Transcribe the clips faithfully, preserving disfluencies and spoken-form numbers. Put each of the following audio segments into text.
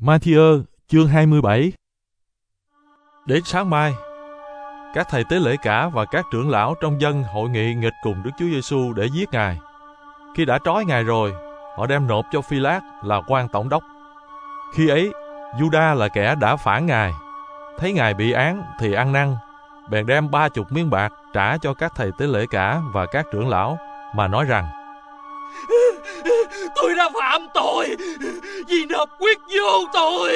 Ma-thi-ơ chương hai mươi bảy. Đến sáng mai, các thầy tế lễ cả và các trưởng lão trong dân hội nghị nghịch cùng Đức Chúa Giêsu để giết Ngài. Khi đã trói Ngài rồi, họ đem nộp cho Phi-lát là quan tổng đốc. Khi ấy, Giu-đa là kẻ đã phản Ngài, thấy Ngài bị án thì ăn năn, bèn đem ba chục miếng bạc trả cho các thầy tế lễ cả và các trưởng lão, mà nói rằng: Tôi đã phạm tội vì nộp quyết vô tội.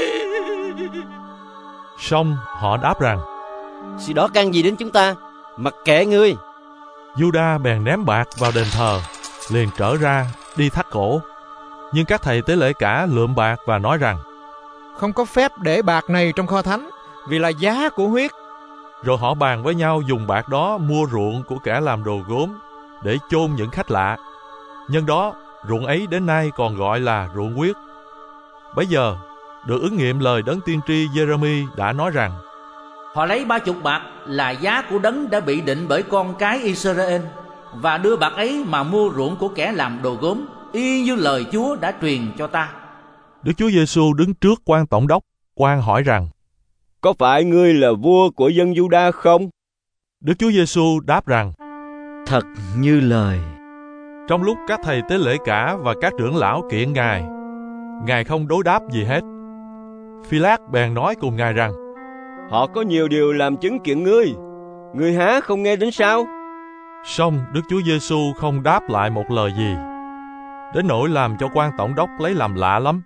Xong họ đáp rằng: Sự đó can gì đến chúng ta, mặc kệ ngươi. Giu-đa bèn ném bạc vào đền thờ, liền trở ra đi thắt cổ. Nhưng các thầy tế lễ cả lượm bạc và nói rằng: Không có phép để bạc này trong kho thánh, vì là giá của huyết. Rồi họ bàn với nhau dùng bạc đó mua ruộng của kẻ làm đồ gốm để chôn những khách lạ. Nhân đó, ruộng ấy đến nay còn gọi là ruộng huyết. Bấy giờ, được ứng nghiệm lời đấng tiên tri Giê-rê-mi đã nói rằng: Họ lấy ba chục bạc là giá của đấng đã bị định bởi con cái Israel, và đưa bạc ấy mà mua ruộng của kẻ làm đồ gốm, y như lời Chúa đã truyền cho ta. Đức Chúa Giêsu đứng trước quan tổng đốc. Quan hỏi rằng: Có phải ngươi là vua của dân Giu-đa không? Đức Chúa Giêsu đáp rằng: Thật như lời. Trong lúc các thầy tế lễ cả và các trưởng lão kiện Ngài, Ngài không đối đáp gì hết. Phi-lát bèn nói cùng Ngài rằng: Họ có nhiều điều làm chứng kiện ngươi, ngươi há không nghe đến sao? Song Đức Chúa Giêsu không đáp lại một lời gì, đến nỗi làm cho quan tổng đốc lấy làm lạ lắm.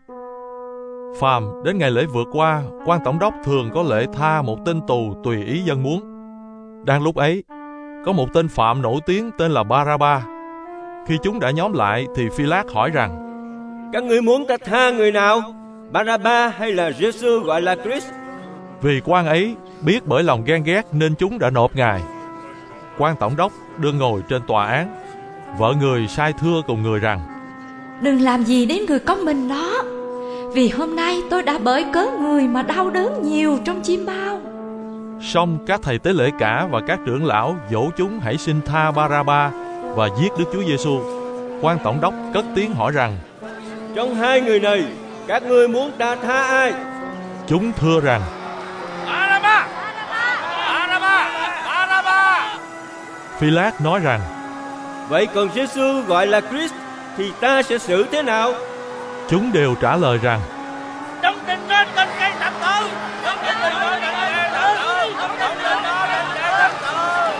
Phàm đến ngày lễ vượt qua, quan tổng đốc thường có lễ tha một tên tù tùy ý dân muốn. Đang lúc ấy, có một tên phạm nổi tiếng tên là Ba-ra-ba. Khi chúng đã nhóm lại thì Phi-lát hỏi rằng: Các ngươi muốn ta tha người nào, Ba-ra-ba hay là Giê-xu gọi là Christ? Vì quan ấy biết bởi lòng ghen ghét nên chúng đã nộp Ngài. Quan tổng đốc đương ngồi trên tòa án, vợ người sai thưa cùng người rằng: Đừng làm gì đến người con mình đó, vì hôm nay tôi đã bởi cớ người mà đau đớn nhiều trong chiêm bao. Song các thầy tế lễ cả và các trưởng lão dỗ chúng hãy xin tha Ba-ra-ba và giết Đức Chúa Giêsu. Quan tổng đốc cất tiếng hỏi rằng: Trong hai người này, các ngươi muốn ta tha ai? Chúng thưa rằng: Ba-ra-ba! Ba-ra-ba! Ba-ra-ba! Phi-lát nói rằng: Vậy còn Giê-xu gọi là Christ thì ta sẽ xử thế nào? Chúng đều trả lời rằng: Đóng đinh nó trên cây thập tự! Đóng đinh nó trên cây thập tự! Đóng đinh nó trên cây thập tự!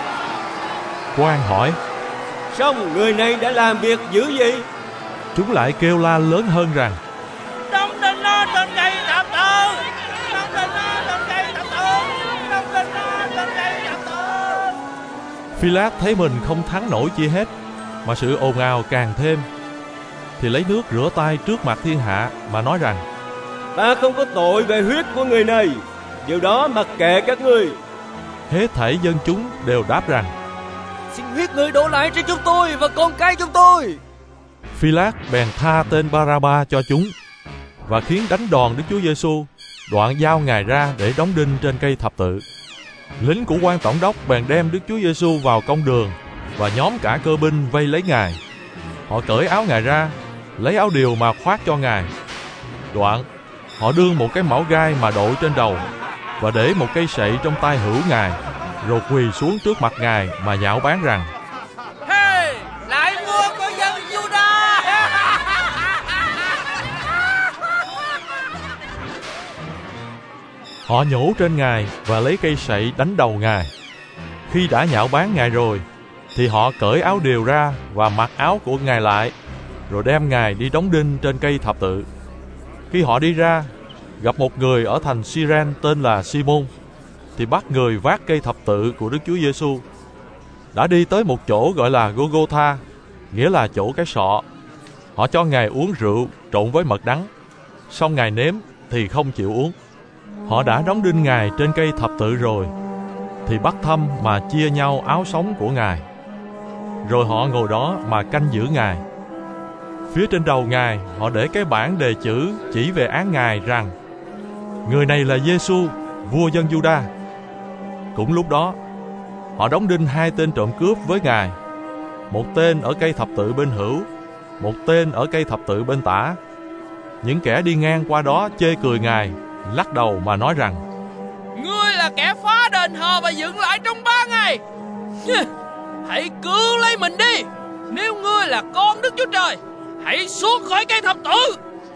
Quan hỏi: Xong người này đã làm việc dữ gì? Chúng lại kêu la lớn hơn rằng: Đóng đinh nó trên cây thập tự! Đóng đinh nó trên cây thập tự! Đóng đinh nó trên cây thập tự! Phi-lát thấy mình không thắng nổi chi hết, mà sự ồn ào càng thêm, thì lấy nước rửa tay trước mặt thiên hạ mà nói rằng: Ta không có tội về huyết của người này, điều đó mặc kệ các ngươi. Hết thảy dân chúng đều đáp rằng: Xin huyết ngươi đổ lại cho chúng tôi và con cái chúng tôi. Phi-lát bèn tha tên Ba-ra-ba cho chúng, và khiến đánh đòn Đức Chúa Giêsu, đoạn giao Ngài ra để đóng đinh trên cây thập tự. Lính của quan tổng đốc bèn đem Đức Chúa Giêsu vào công đường, và nhóm cả cơ binh vây lấy Ngài. Họ cởi áo Ngài ra, lấy áo điều mà khoác cho Ngài. Đoạn họ đương một cái mão gai mà đội trên đầu, và để một cây sậy trong tay hữu Ngài, rồi quỳ xuống trước mặt Ngài mà nhạo báng rằng: Hey, lại vua của dân Giu-đa! Họ nhổ trên Ngài và lấy cây sậy đánh đầu Ngài. Khi đã nhạo báng Ngài rồi, thì họ cởi áo điều ra và mặc áo của Ngài lại, rồi đem Ngài đi đóng đinh trên cây thập tự. Khi họ đi ra, gặp một người ở thành Si-ren tên là Si-môn, thì bắt người vác cây thập tự của Đức Chúa Giêsu. Đã đi tới một chỗ gọi là Gô-gô-tha, nghĩa là chỗ cái sọ. Họ cho Ngài uống rượu trộn với mật đắng, xong Ngài nếm thì không chịu uống. Họ đã đóng đinh Ngài trên cây thập tự rồi, thì bắt thăm mà chia nhau áo sống của Ngài. Rồi họ ngồi đó mà canh giữ Ngài. Phía trên đầu Ngài họ để cái bảng đề chữ chỉ về án Ngài rằng: Người này là Giê-xu, vua dân Giu-đa. Cũng lúc đó, họ đóng đinh hai tên trộm cướp với Ngài, một tên ở cây thập tự bên hữu, một tên ở cây thập tự bên tả. Những kẻ đi ngang qua đó chê cười Ngài, lắc đầu mà nói rằng: Ngươi là kẻ phá đền thờ và dựng lại trong ba ngày. Hãy cứu lấy mình đi. Nếu ngươi là con Đức Chúa Trời, hãy xuống khỏi cây thập tự.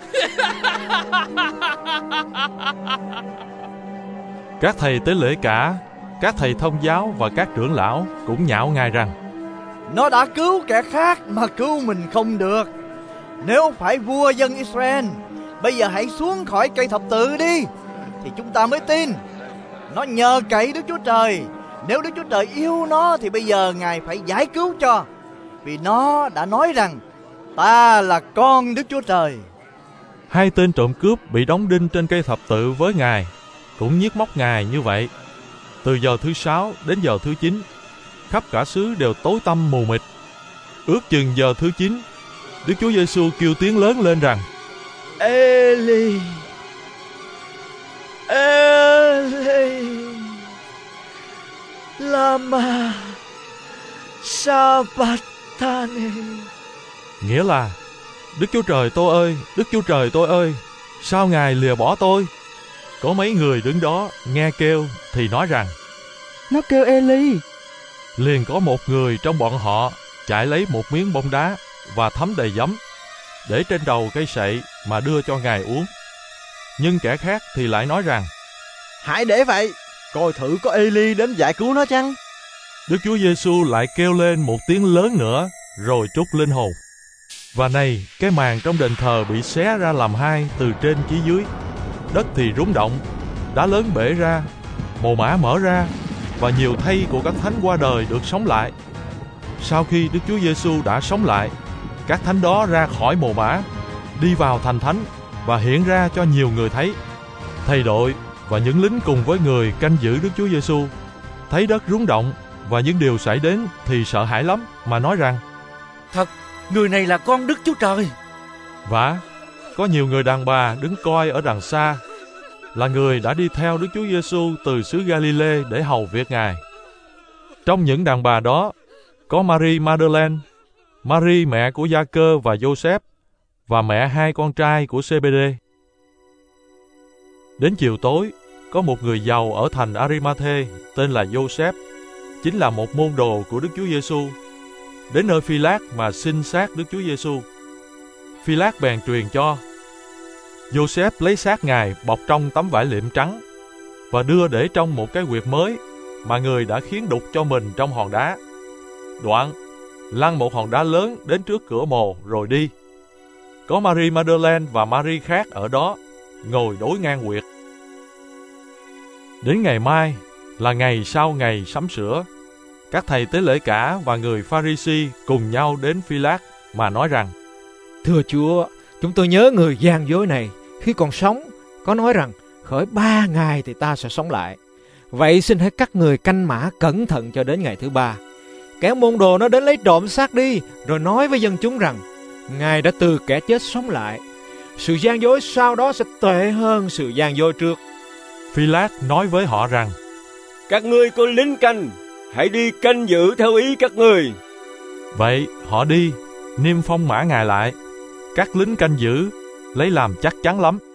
Các thầy tế lễ cả, các thầy thông giáo và các trưởng lão cũng nhạo Ngài rằng: Nó đã cứu kẻ khác mà cứu mình không được. Nếu phải vua dân Israel, bây giờ hãy xuống khỏi cây thập tự đi, thì chúng ta mới tin. Nó nhờ cậy Đức Chúa Trời. Nếu Đức Chúa Trời yêu nó thì bây giờ Ngài phải giải cứu cho, vì nó đã nói rằng ta là con Đức Chúa Trời. Hai tên trộm cướp bị đóng đinh trên cây thập tự với Ngài cũng nhiếc móc Ngài như vậy. Từ giờ thứ sáu đến giờ thứ chín, khắp cả xứ đều tối tăm mù mịt. Ước chừng giờ thứ chín, Đức Chúa Giêsu kêu tiếng lớn lên rằng: Eli, Eli, lama sabachthani. Nghĩa là: Đức Chúa Trời tôi ơi, Đức Chúa Trời tôi ơi, sao Ngài lìa bỏ tôi? Có mấy người đứng đó nghe kêu thì nói rằng: Nó kêu Eli. Liền có một người trong bọn họ chạy lấy một miếng bông đá và thấm đầy giấm, để trên đầu cây sậy mà đưa cho Ngài uống. Nhưng kẻ khác thì lại nói rằng: Hãy để vậy, coi thử có Eli đến giải cứu nó chăng. Đức Chúa Giêsu lại kêu lên một tiếng lớn nữa, rồi trút linh hồn. Và này, cái màn trong đền thờ bị xé ra làm hai từ trên chí dưới. Đất thì rung động, đá lớn bể ra, mồ mả mở ra, và nhiều thây của các thánh qua đời được sống lại. Sau khi Đức Chúa Giêsu đã sống lại, các thánh đó ra khỏi mồ mả, đi vào thành thánh và hiện ra cho nhiều người thấy. Thầy đội và những lính cùng với người canh giữ Đức Chúa Giêsu thấy đất rung động và những điều xảy đến thì sợ hãi lắm, mà nói rằng: Thật, người này là con Đức Chúa Trời. Và có nhiều người đàn bà đứng coi ở đằng xa, là người đã đi theo Đức Chúa Giêsu từ xứ Galilee để hầu việc Ngài. Trong những đàn bà đó có Mary Magdalene, Mary mẹ của Gia-cơ và Giô-xép, và mẹ hai con trai của Sê-bê-đê. Đến chiều tối, có một người giàu ở thành Ari-ma-thê tên là Giô-xép, chính là một môn đồ của Đức Chúa Giêsu, đến nơi Phi-lát mà xin xác Đức Chúa Giêsu. Phi-lát bèn truyền cho. Giô-xép lấy xác Ngài bọc trong tấm vải liệm trắng và đưa để trong một cái huyệt mới mà người đã khiến đục cho mình trong hòn đá. Đoạn lăn một hòn đá lớn đến trước cửa mồ rồi đi. Có Mary Magdalene và Mary khác ở đó ngồi đối ngang huyệt. Đến ngày mai là ngày sau ngày sắm sửa, các thầy tế lễ cả và người Pha-ri-si cùng nhau đến Phi-lát mà nói rằng: Thưa Chúa, chúng tôi nhớ người gian dối này khi còn sống có nói rằng khởi ba ngày thì ta sẽ sống lại. Vậy xin hãy các người canh mã cẩn thận cho đến ngày thứ ba. Kẻ môn đồ nó đến lấy trộm xác đi, rồi nói với dân chúng rằng Ngài đã từ kẻ chết sống lại. Sự gian dối sau đó sẽ tệ hơn sự gian dối trước. Phi-lát nói với họ rằng: Các ngươi có lính canh, hãy đi canh giữ theo ý các ngươi. Vậy họ đi, niêm phong mã Ngài lại. Các lính canh giữ lấy làm chắc chắn lắm.